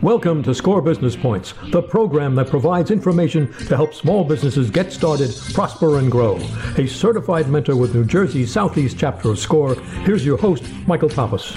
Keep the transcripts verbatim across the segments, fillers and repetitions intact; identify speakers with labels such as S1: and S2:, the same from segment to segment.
S1: Welcome to SCORE Business Points, the program that provides information to help small businesses get started, prosper, and grow. A certified mentor with New Jersey's Southeast chapter of SCORE, here's your host, Michael Pappas.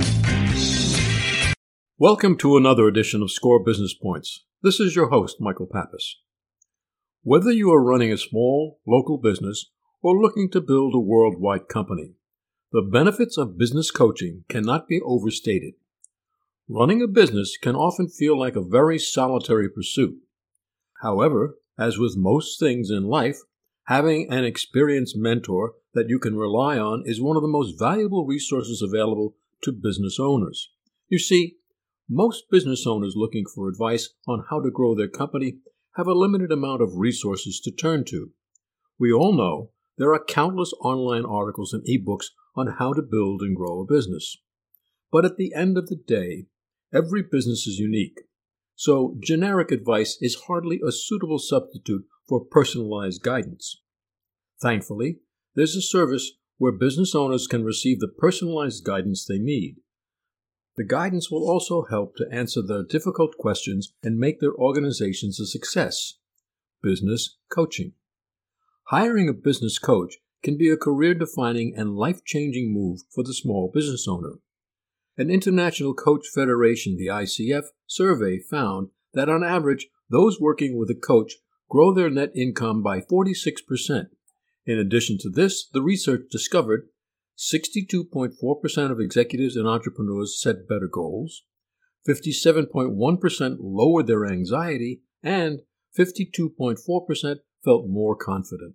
S1: Welcome to another edition of SCORE Business Points. This is your host, Michael Pappas. Whether you are running a small, local business or looking to build a worldwide company, the benefits of business coaching cannot be overstated. Running a business can often feel like a very solitary pursuit. However, as with most things in life, having an experienced mentor that you can rely on is one of the most valuable resources available to business owners. You see, most business owners looking for advice on how to grow their company have a limited amount of resources to turn to. We all know there are countless online articles and ebooks on how to build and grow a business. But at the end of the day, every business is unique, so generic advice is hardly a suitable substitute for personalized guidance. Thankfully, there's a service where business owners can receive the personalized guidance they need. The guidance will also help to answer their difficult questions and make their organizations a success. Business coaching. Hiring a business coach can be a career-defining and life-changing move for the small business owner. An International Coach Federation, the I C F, survey found that on average, those working with a coach grow their net income by forty-six percent. In addition to this, the research discovered sixty-two point four percent of executives and entrepreneurs set better goals, fifty-seven point one percent lowered their anxiety, and fifty-two point four percent felt more confident.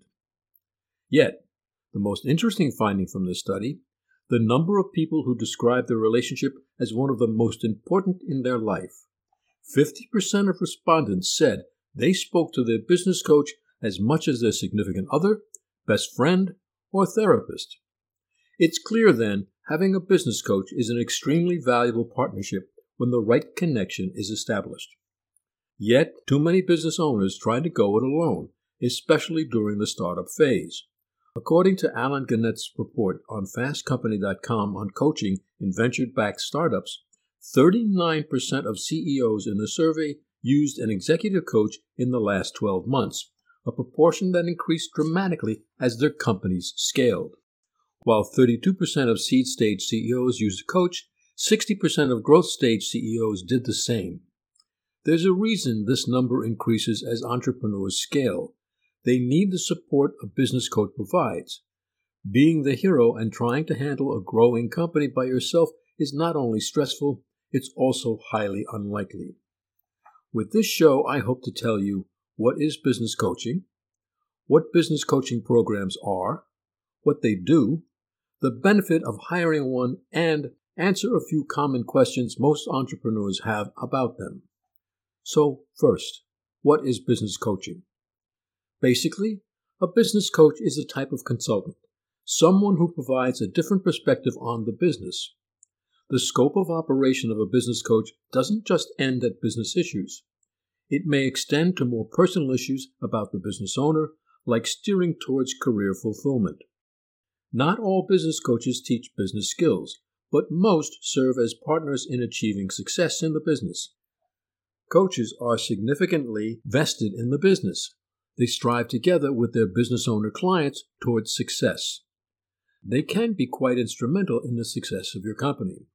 S1: Yet, the most interesting finding from this study, the number of people who describe their relationship as one of the most important in their life. fifty percent of respondents said they spoke to their business coach as much as their significant other, best friend, or therapist. It's clear then, having a business coach is an extremely valuable partnership when the right connection is established. Yet, too many business owners try to go it alone, especially during the startup phase. According to Alan Gannett's report on fast company dot com on coaching in venture-backed startups, thirty-nine percent of C E Os in the survey used an executive coach in the last twelve months, a proportion that increased dramatically as their companies scaled. While thirty-two percent of seed-stage C E Os used a coach, sixty percent of growth-stage C E Os did the same. There's a reason this number increases as entrepreneurs scale. They need the support a business coach provides. Being the hero and trying to handle a growing company by yourself is not only stressful, it's also highly unlikely. With this show, I hope to tell you what is business coaching, what business coaching programs are, what they do, the benefit of hiring one, and answer a few common questions most entrepreneurs have about them. So, first, what is business coaching? Basically, a business coach is a type of consultant, someone who provides a different perspective on the business. The scope of operation of a business coach doesn't just end at business issues. It may extend to more personal issues about the business owner, like steering towards career fulfillment. Not all business coaches teach business skills, but most serve as partners in achieving success in the business. Coaches are significantly vested in the business. They strive together with their business owner clients towards success. They can be quite instrumental in the success of your company.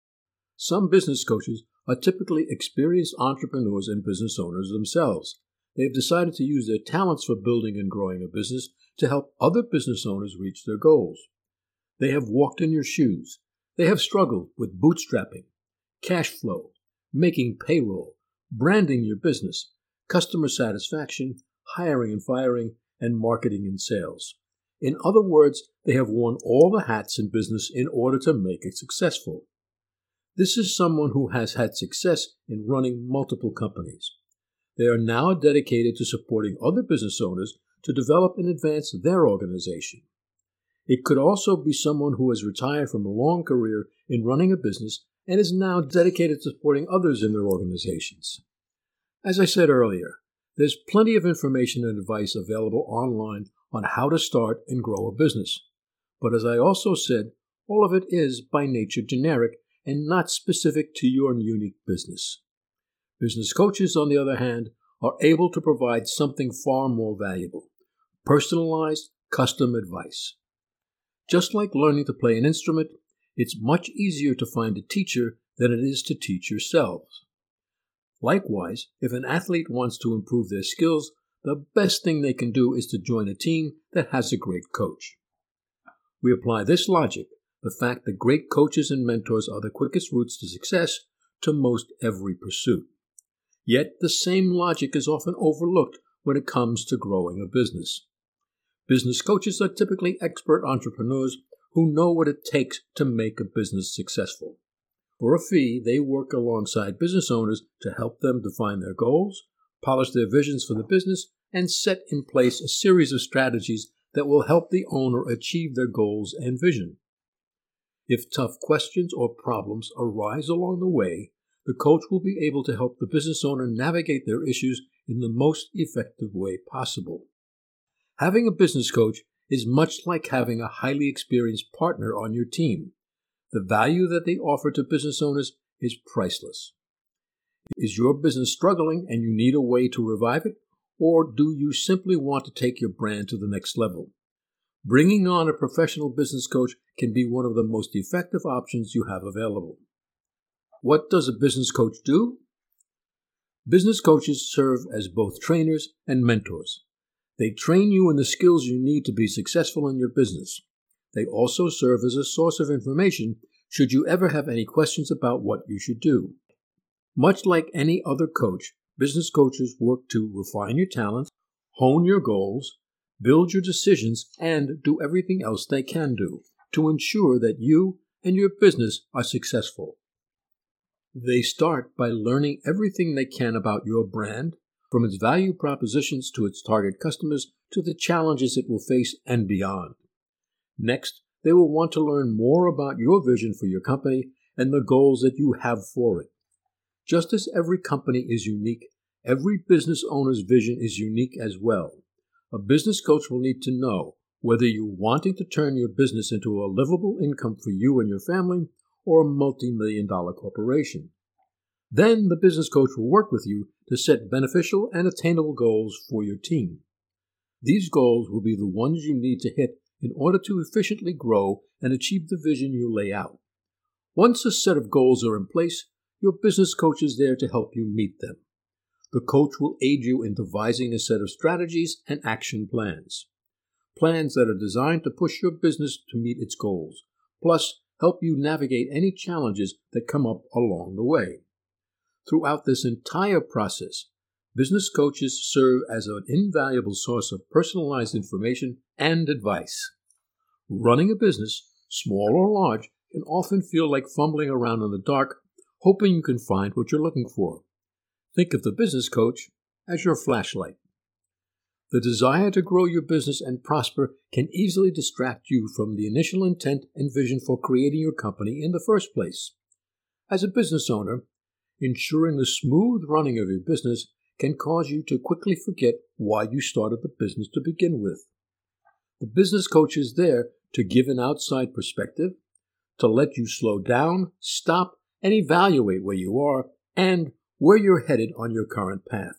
S1: Some business coaches are typically experienced entrepreneurs and business owners themselves. They've decided to use their talents for building and growing a business to help other business owners reach their goals. They have walked in your shoes. They have struggled with bootstrapping, cash flow, making payroll, branding your business, customer satisfaction, hiring and firing, and marketing and sales. In other words, they have worn all the hats in business in order to make it successful. This is someone who has had success in running multiple companies. They are now dedicated to supporting other business owners to develop and advance their organization. It could also be someone who has retired from a long career in running a business and is now dedicated to supporting others in their organizations. As I said earlier, there's plenty of information and advice available online on how to start and grow a business. But as I also said, all of it is by nature generic and not specific to your unique business. Business coaches, on the other hand, are able to provide something far more valuable: personalized, custom advice. Just like learning to play an instrument, it's much easier to find a teacher than it is to teach yourselves. Likewise, if an athlete wants to improve their skills, the best thing they can do is to join a team that has a great coach. We apply this logic, the fact that great coaches and mentors are the quickest routes to success, to most every pursuit. Yet the same logic is often overlooked when it comes to growing a business. Business coaches are typically expert entrepreneurs who know what it takes to make a business successful. For a fee, they work alongside business owners to help them define their goals, polish their visions for the business, and set in place a series of strategies that will help the owner achieve their goals and vision. If tough questions or problems arise along the way, the coach will be able to help the business owner navigate their issues in the most effective way possible. Having a business coach is much like having a highly experienced partner on your team. The value that they offer to business owners is priceless. Is your business struggling and you need a way to revive it, or do you simply want to take your brand to the next level? Bringing on a professional business coach can be one of the most effective options you have available. What does a business coach do? Business coaches serve as both trainers and mentors. They train you in the skills you need to be successful in your business. They also serve as a source of information should you ever have any questions about what you should do. Much like any other coach, business coaches work to refine your talents, hone your goals, build your decisions, and do everything else they can do to ensure that you and your business are successful. They start by learning everything they can about your brand, from its value propositions to its target customers to the challenges it will face and beyond. Next, they will want to learn more about your vision for your company and the goals that you have for it. Just as every company is unique, every business owner's vision is unique as well. A business coach will need to know whether you're wanting to turn your business into a livable income for you and your family or a multi-million dollar corporation. Then the business coach will work with you to set beneficial and attainable goals for your team. These goals will be the ones you need to hit in order to efficiently grow and achieve the vision you lay out. Once a set of goals are in place, your business coach is there to help you meet them. The coach will aid you in devising a set of strategies and action plans. Plans that are designed to push your business to meet its goals, plus help you navigate any challenges that come up along the way. Throughout this entire process, business coaches serve as an invaluable source of personalized information and advice. Running a business, small or large, can often feel like fumbling around in the dark, hoping you can find what you're looking for. Think of the business coach as your flashlight. The desire to grow your business and prosper can easily distract you from the initial intent and vision for creating your company in the first place. As a business owner, ensuring the smooth running of your business can cause you to quickly forget why you started the business to begin with. The business coach is there to give an outside perspective, to let you slow down, stop, and evaluate where you are and where you're headed on your current path.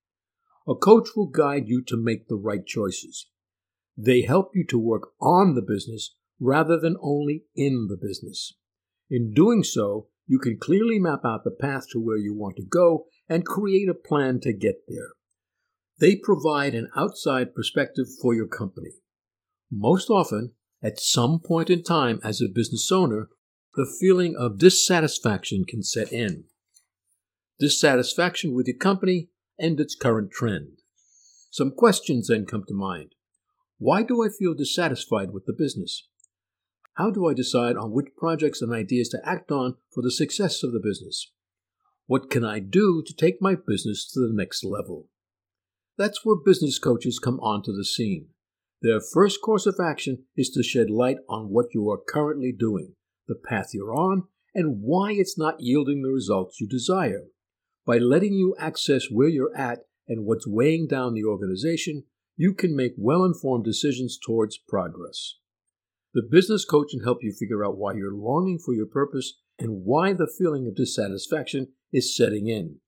S1: A coach will guide you to make the right choices. They help you to work on the business rather than only in the business. In doing so, you can clearly map out the path to where you want to go and create a plan to get there. They provide an outside perspective for your company. Most often, at some point in time as a business owner, the feeling of dissatisfaction can set in. Dissatisfaction with your company and its current trend. Some questions then come to mind. Why do I feel dissatisfied with the business? How do I decide on which projects and ideas to act on for the success of the business? What can I do to take my business to the next level? That's where business coaches come onto the scene. Their first course of action is to shed light on what you are currently doing, the path you're on, and why it's not yielding the results you desire. By letting you access where you're at and what's weighing down the organization, you can make well-informed decisions towards progress. The business coach can help you figure out why you're longing for your purpose and why the feeling of dissatisfaction is setting in.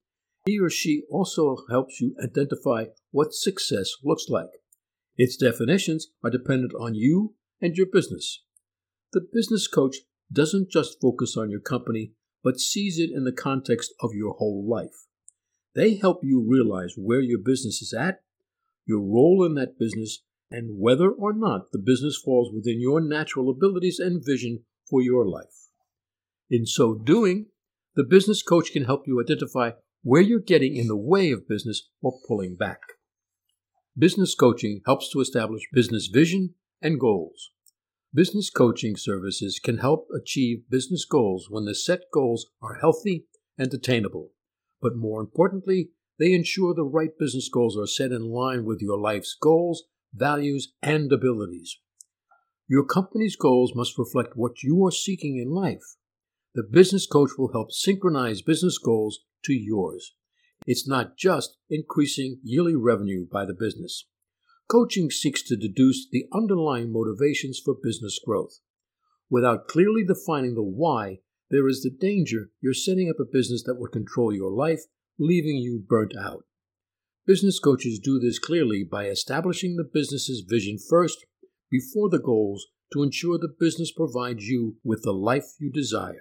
S1: He or she also helps you identify what success looks like. Its definitions are dependent on you and your business. The business coach doesn't just focus on your company, but sees it in the context of your whole life. They help you realize where your business is at, your role in that business, and whether or not the business falls within your natural abilities and vision for your life. In so doing, the business coach can help you identify where you're getting in the way of business or pulling back. Business coaching helps to establish business vision and goals. Business coaching services can help achieve business goals when the set goals are healthy and attainable. But more importantly, they ensure the right business goals are set in line with your life's goals, values, and abilities. Your company's goals must reflect what you are seeking in life. The business coach will help synchronize business goals to yours. It's not just increasing yearly revenue by the business. Coaching seeks to deduce the underlying motivations for business growth. Without clearly defining the why, there is the danger you're setting up a business that would control your life, leaving you burnt out. Business coaches do this clearly by establishing the business's vision first, before the goals, to ensure the business provides you with the life you desire.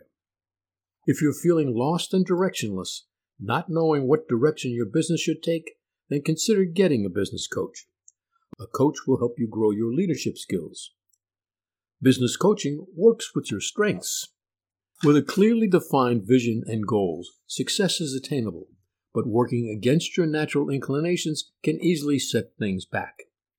S1: If you're feeling lost and directionless, not knowing what direction your business should take, then consider getting a business coach. A coach will help you grow your leadership skills. Business coaching works with your strengths. With a clearly defined vision and goals, success is attainable, but working against your natural inclinations can easily set things back.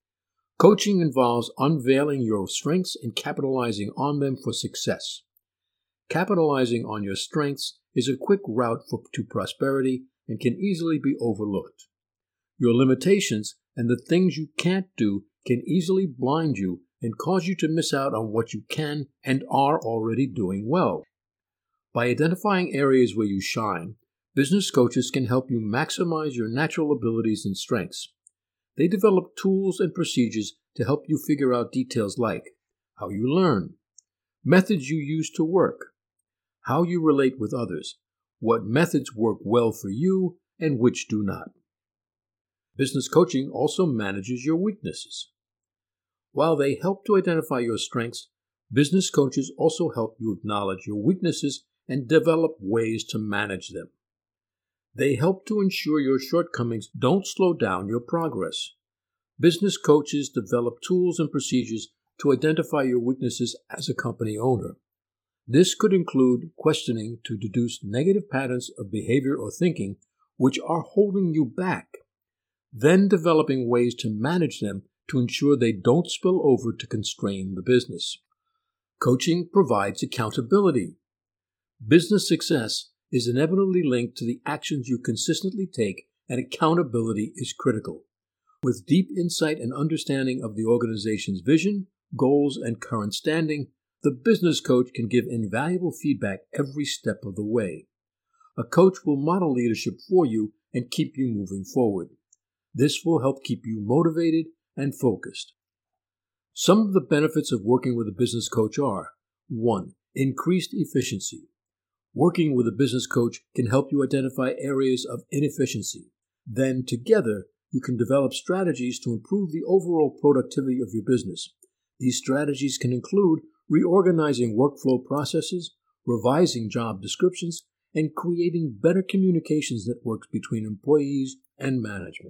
S1: Coaching involves unveiling your strengths and capitalizing on them for success. Capitalizing on your strengths is a quick route for, to prosperity and can easily be overlooked. Your limitations and the things you can't do can easily blind you and cause you to miss out on what you can and are already doing well. By identifying areas where you shine, business coaches can help you maximize your natural abilities and strengths. They develop tools and procedures to help you figure out details like how you learn, methods you use to work, how you relate with others, what methods work well for you and which do not. Business coaching also manages your weaknesses. While they help to identify your strengths, business coaches also help you acknowledge your weaknesses and develop ways to manage them. They help to ensure your shortcomings don't slow down your progress. Business coaches develop tools and procedures to identify your weaknesses as a company owner. This could include questioning to deduce negative patterns of behavior or thinking which are holding you back, then developing ways to manage them to ensure they don't spill over to constrain the business. Coaching provides accountability. Business success is inevitably linked to the actions you consistently take, and accountability is critical. With deep insight and understanding of the organization's vision, goals, and current standing, the business coach can give invaluable feedback every step of the way. A coach will model leadership for you and keep you moving forward. This will help keep you motivated and focused. Some of the benefits of working with a business coach are: one. Increased efficiency. Working with a business coach can help you identify areas of inefficiency. Then, together, you can develop strategies to improve the overall productivity of your business. These strategies can include reorganizing workflow processes, revising job descriptions, and creating better communications networks between employees and management.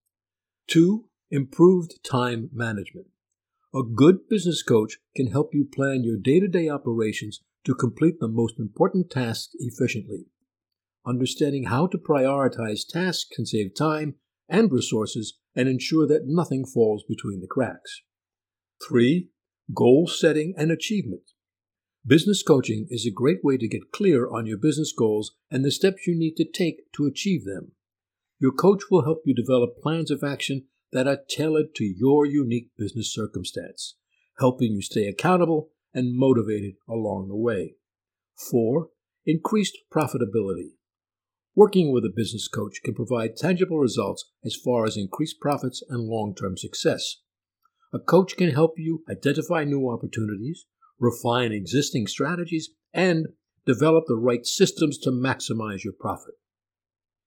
S1: Two. Improved time management. A good business coach can help you plan your day-to-day operations to complete the most important tasks efficiently. Understanding how to prioritize tasks can save time and resources and ensure that nothing falls between the cracks. Three. Goal setting and achievement. Business coaching is a great way to get clear on your business goals and the steps you need to take to achieve them. Your coach will help you develop plans of action that are tailored to your unique business circumstance, helping you stay accountable and motivated along the way. Four. Increased profitability. Working with a business coach can provide tangible results as far as increased profits and long-term success. A coach can help you identify new opportunities, refine existing strategies, and develop the right systems to maximize your profit.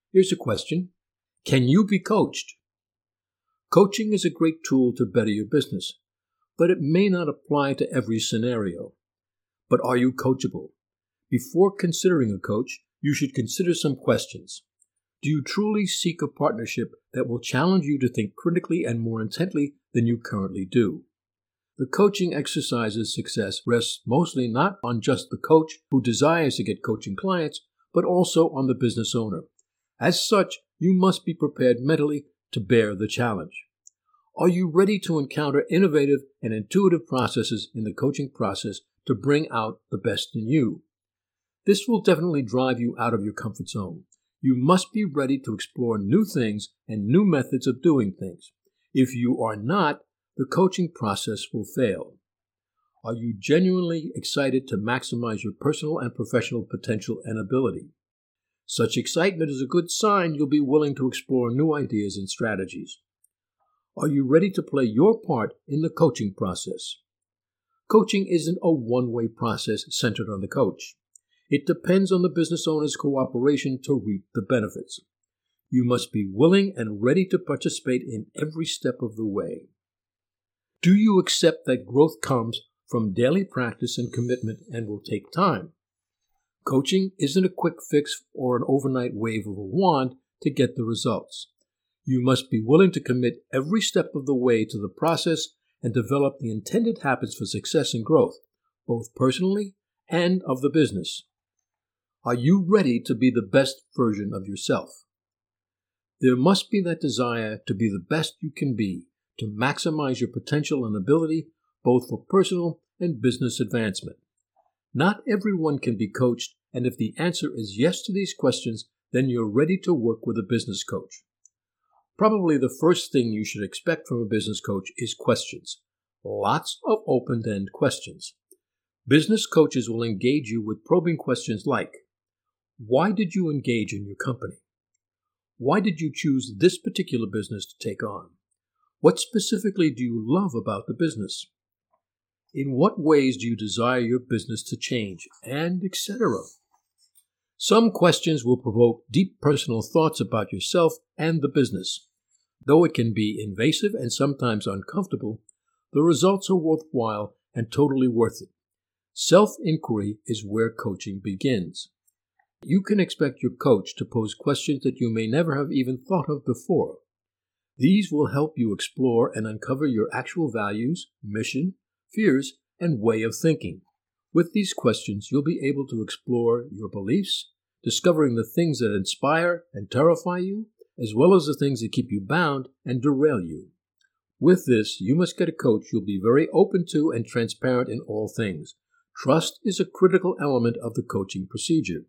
S1: Here's a question. Can you be coached? Coaching is a great tool to better your business, but it may not apply to every scenario. But are you coachable? Before considering a coach, you should consider some questions. Do you truly seek a partnership that will challenge you to think critically and more intently than you currently do? The coaching exercise's success rests mostly not on just the coach who desires to get coaching clients, but also on the business owner. As such, you must be prepared mentally to bear the challenge. Are you ready to encounter innovative and intuitive processes in the coaching process to bring out the best in you? This will definitely drive you out of your comfort zone. You must be ready to explore new things and new methods of doing things. If you are not, the coaching process will fail. Are you genuinely excited to maximize your personal and professional potential and ability? Such excitement is a good sign you'll be willing to explore new ideas and strategies. Are you ready to play your part in the coaching process? Coaching isn't a one-way process centered on the coach. It depends on the business owner's cooperation to reap the benefits. You must be willing and ready to participate in every step of the way. Do you accept that growth comes from daily practice and commitment and will take time? Coaching isn't a quick fix or an overnight wave of a wand to get the results. You must be willing to commit every step of the way to the process and develop the intended habits for success and growth, both personally and of the business. Are you ready to be the best version of yourself? There must be that desire to be the best you can be, to maximize your potential and ability, both for personal and business advancement. Not everyone can be coached, and if the answer is yes to these questions, then you're ready to work with a business coach. Probably the first thing you should expect from a business coach is questions. Lots of open-end questions. Business coaches will engage you with probing questions like, why did you engage in your company? Why did you choose this particular business to take on? What specifically do you love about the business? In what ways do you desire your business to change? And et cetera. Some questions will provoke deep personal thoughts about yourself and the business. Though it can be invasive and sometimes uncomfortable, the results are worthwhile and totally worth it. Self-inquiry is where coaching begins. You can expect your coach to pose questions that you may never have even thought of before. These will help you explore and uncover your actual values, mission, fears, and way of thinking. With these questions, you'll be able to explore your beliefs, discovering the things that inspire and terrify you, as well as the things that keep you bound and derail you. With this, you must get a coach you'll be very open to and transparent in all things. Trust is a critical element of the coaching procedure.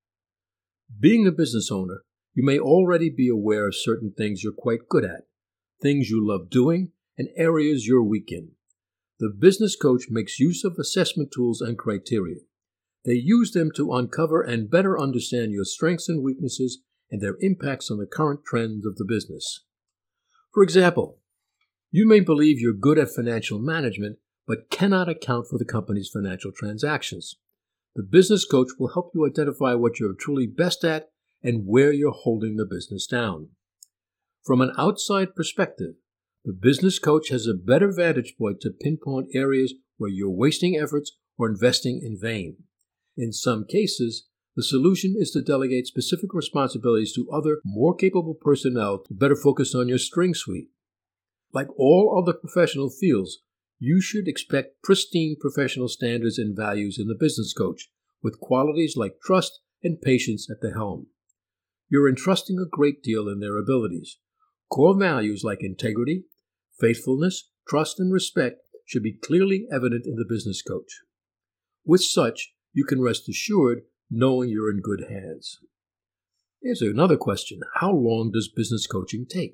S1: Being a business owner, you may already be aware of certain things you're quite good at, things you love doing, and areas you're weak in. The business coach makes use of assessment tools and criteria. They use them to uncover and better understand your strengths and weaknesses and their impacts on the current trends of the business. For example, you may believe you're good at financial management, but cannot account for the company's financial transactions. The business coach will help you identify what you're truly best at and where you're holding the business down. From an outside perspective, the business coach has a better vantage point to pinpoint areas where you're wasting efforts or investing in vain. In some cases, the solution is to delegate specific responsibilities to other, more capable personnel to better focus on your strength suite. Like all other professional fields, you should expect pristine professional standards and values in the business coach, with qualities like trust and patience at the helm. You're entrusting a great deal in their abilities. Core values like integrity, faithfulness, trust, and respect should be clearly evident in the business coach. With such, you can rest assured knowing you're in good hands. Here's another question. How long does business coaching take?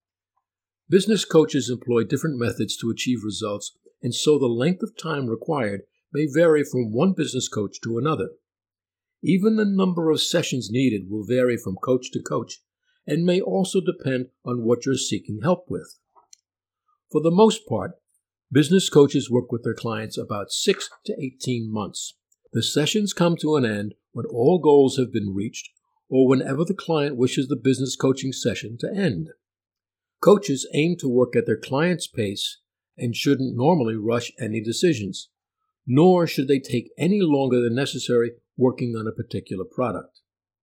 S1: Business coaches employ different methods to achieve results, and so the length of time required may vary from one business coach to another. Even the number of sessions needed will vary from coach to coach, and may also depend on what you're seeking help with. For the most part, business coaches work with their clients about six to eighteen months. The sessions come to an end when all goals have been reached, or whenever the client wishes the business coaching session to end. Coaches aim to work at their client's pace and shouldn't normally rush any decisions, nor should they take any longer than necessary working on a particular product.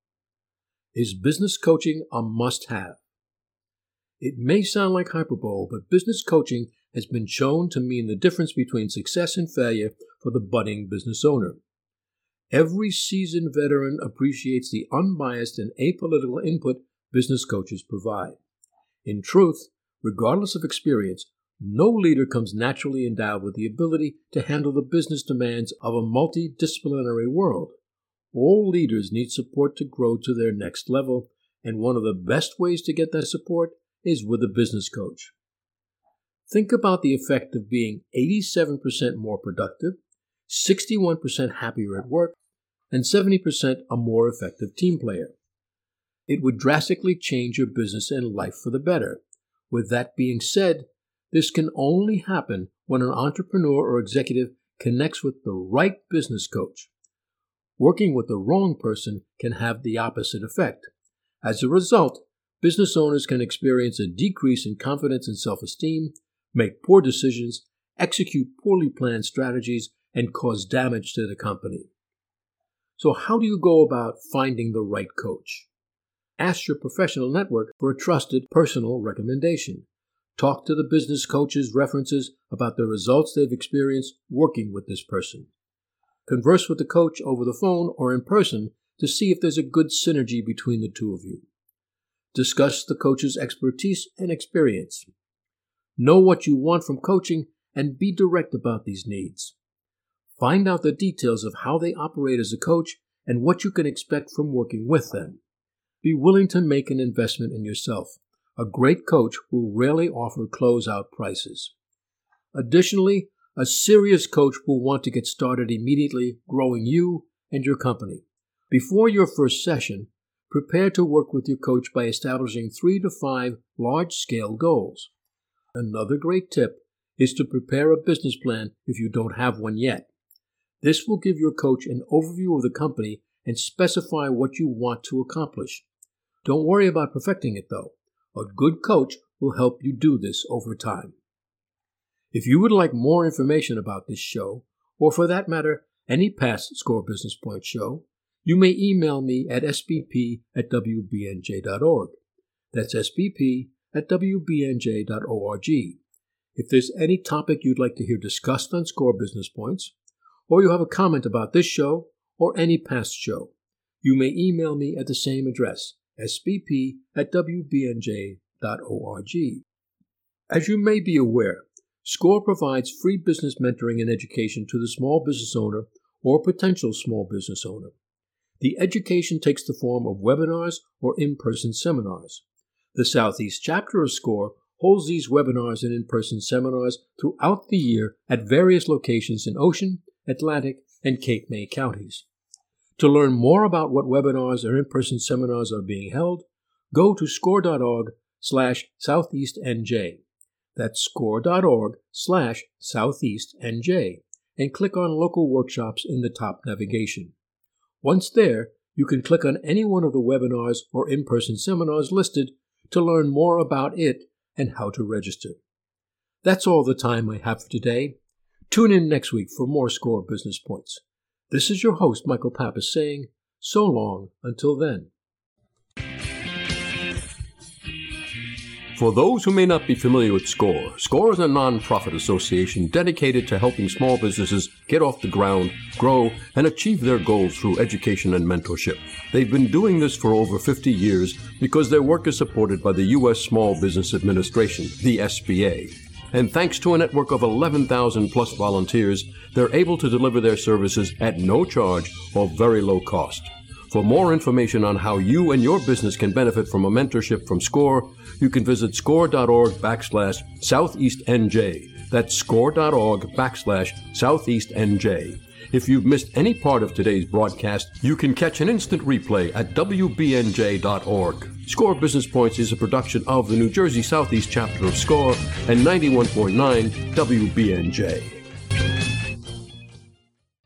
S1: Is business coaching a must-have? It may sound like hyperbole, but business coaching has been shown to mean the difference between success and failure for the budding business owner. Every seasoned veteran appreciates the unbiased and apolitical input business coaches provide. In truth, regardless of experience, no leader comes naturally endowed with the ability to handle the business demands of a multidisciplinary world. All leaders need support to grow to their next level, and one of the best ways to get that support is with a business coach. Think about the effect of being eighty-seven percent more productive, sixty-one percent happier at work, and seventy percent a more effective team player. It would drastically change your business and life for the better. With that being said, this can only happen when an entrepreneur or executive connects with the right business coach. Working with the wrong person can have the opposite effect. As a result, business owners can experience a decrease in confidence and self-esteem, make poor decisions, execute poorly planned strategies, and cause damage to the company. So how do you go about finding the right coach? Ask your professional network for a trusted personal recommendation. Talk to the business coach's references about the results they've experienced working with this person. Converse with the coach over the phone or in person to see if there's a good synergy between the two of you. Discuss the coach's expertise and experience. Know what you want from coaching and be direct about these needs. Find out the details of how they operate as a coach and what you can expect from working with them. Be willing to make an investment in yourself. A great coach will rarely offer closeout prices. Additionally, a serious coach will want to get started immediately growing you and your company. Before your first session, prepare to work with your coach by establishing three to five large-scale goals. Another great tip is to prepare a business plan if you don't have one yet. This will give your coach an overview of the company and specify what you want to accomplish. Don't worry about perfecting it, though. A good coach will help you do this over time. If you would like more information about this show, or for that matter, any past Score Business Point show, you may email me at s b p at w b n j dot org. That's s b p at w b n j dot org. If there's any topic you'd like to hear discussed on Score Business Points, or you have a comment about this show or any past show, you may email me at the same address, s b p at w b n j dot org. As you may be aware, Score provides free business mentoring and education to the small business owner or potential small business owner. The education takes the form of webinars or in-person seminars. The Southeast chapter of Score holds these webinars and in-person seminars throughout the year at various locations in Ocean, Atlantic, and Cape May counties. To learn more about what webinars or in-person seminars are being held, go to score.org slash southeastnj. That's score.org slash southeastnj, and click on Local Workshops in the top navigation. Once there, you can click on any one of the webinars or in-person seminars listed to learn more about it and how to register. That's all the time I have for today. Tune in next week for more Score Business Points. This is your host, Michael Pappas, saying, so long until then.
S2: For those who may not be familiar with SCORE, SCORE is a non-profit association dedicated to helping small businesses get off the ground, grow, and achieve their goals through education and mentorship. They've been doing this for over fifty years because their work is supported by the U S Small Business Administration, the S B A. And thanks to a network of eleven thousand plus volunteers, they're able to deliver their services at no charge or very low cost. For more information on how you and your business can benefit from a mentorship from SCORE, you can visit score.org backslash southeastnj. That's score.org backslash southeastnj. If you've missed any part of today's broadcast, you can catch an instant replay at w b n j dot org. SCORE Business Points is a production of the New Jersey Southeast chapter of SCORE and ninety-one point nine W B N J.